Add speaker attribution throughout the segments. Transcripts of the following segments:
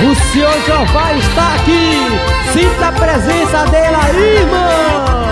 Speaker 1: O Senhor Jeová está aqui. Sinta a presença dele aí, irmão.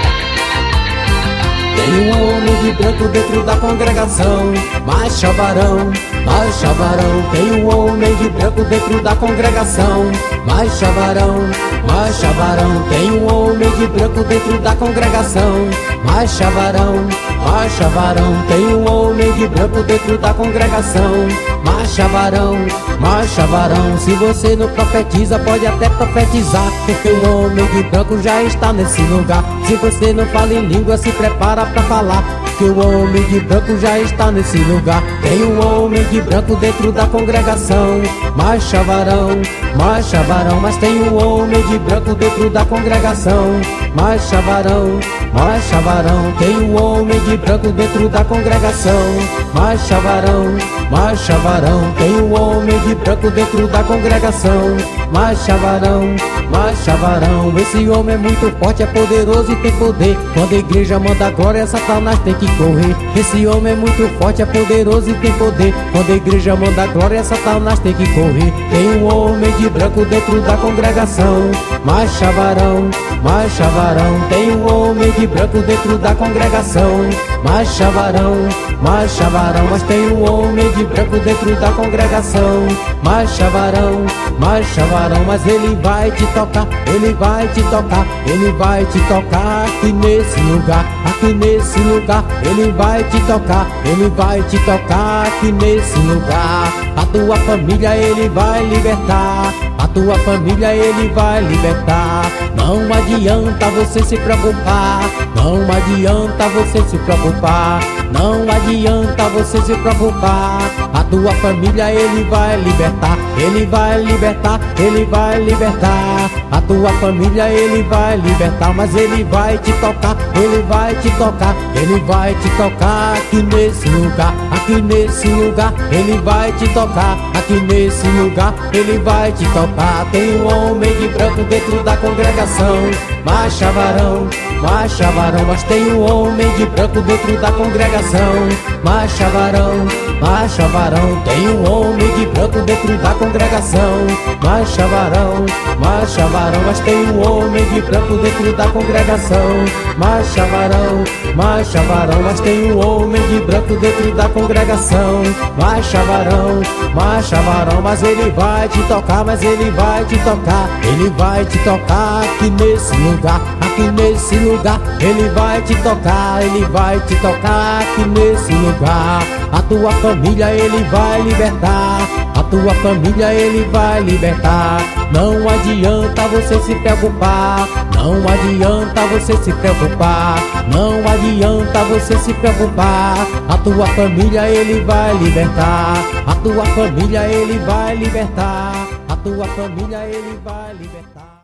Speaker 2: Tem um homem de branco dentro da congregação, marcha varão, marcha varão. Tem um homem de branco dentro da congregação, marcha varão, marcha varão. Tem um homem de branco dentro da congregação, marcha varão, marcha varão. Tem um homem de branco dentro da congregação, marcha varão, marcha varão. Se você não profetiza, pode até profetizar, porque o homem de branco já está nesse lugar. Se você não fala em língua, se prepara pra falar, que o homem de branco já está nesse lugar. Tem um homem de branco dentro da congregação, marcha varão, marcha varão. Mas tem um homem de branco dentro da congregação, marcha varão, marcha varão. Tem um homem de branco dentro da congregação, marcha varão, marcha varão. Tem um homem de branco dentro da congregação, marcha varão, marcha varão. Esse homem é muito forte, é poderoso e tem poder. Quando a igreja manda glória, Satanás tem que correr. Esse homem é muito forte, é poderoso e tem poder. Quando a igreja manda glória, Satanás tem que correr. Tem um homem de branco dentro da congregação, marcha varão, marcha varão. Tem um homem de branco dentro da congregação, marcha varão, marcha varão. Mas tem um homem de branco dentro da congregação, marcha varão, marcha varão. Mas ele vai te tocar, ele vai te tocar, ele vai te tocar aqui nesse lugar, aqui nesse lugar. Ele vai te tocar, ele vai te tocar aqui nesse lugar. A tua família ele vai libertar, a tua família ele vai libertar. Não adianta você se preocupar, não adianta você se preocupar, não adianta você se preocupar. A tua família ele vai libertar, ele vai libertar, ele vai libertar. A tua família ele vai libertar, mas ele vai te tocar, ele vai te tocar, ele vai te tocar aqui nesse lugar, aqui nesse lugar. Ele vai te tocar, aqui nesse lugar, ele vai te tocar. Tem um homem de branco dentro da congregação, marcha varão, marcha varão. Mas tem um homem de branco dentro da congregação, marcha varão, marcha varão. Tem um homem de branco dentro da congregação, marcha varão, marcha varão. Mas tem um homem de branco dentro da congregação, marcha varão, marcha varão. Mas tem um homem de branco dentro da congregação, marcha varão, marcha varão. Mas ele vai te tocar, mas ele vai te tocar, ele vai te tocar aqui nesse lugar, aqui nesse lugar. Ele vai te tocar, ele vai te tocar aqui nesse lugar. A tua família ele vai libertar, a tua família ele vai libertar. Não adianta você se preocupar, não adianta você se preocupar, não adianta você se preocupar. A tua família ele vai libertar, a tua família ele vai libertar, a tua família ele vai libertar.